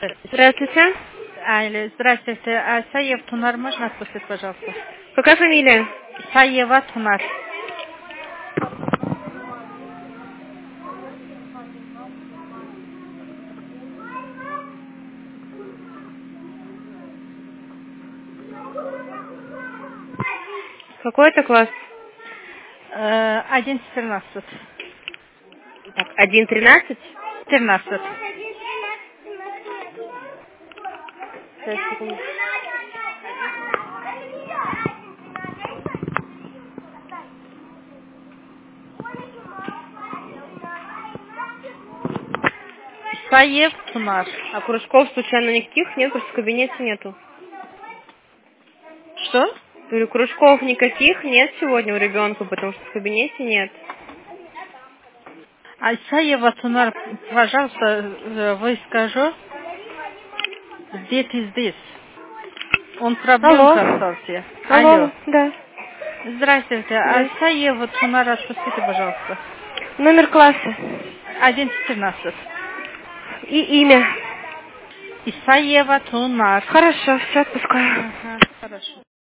Здравствуйте. Здравствуйте. Саев Тунар можно отпустить, пожалуйста? Какая фамилия? Саева Тунар. Какой это класс? 1.14. Так, 1.13? 14. Сейчас, секунду. Саев Тунар. А кружков случайно никаких нет? Просто в кабинете нету. Что? Говорю, кружков никаких нет сегодня у ребенка, потому что в кабинете нет. Саева Тунар, пожалуйста, вы скажу, где ты здесь? Он проблемка остался. Алло, да. Здравствуйте. Да. Саева Тунар, отпустите, пожалуйста. Номер класса 1.14. и имя. Исаева Тунар. Хорошо, все, отпускаю. Ага, хорошо.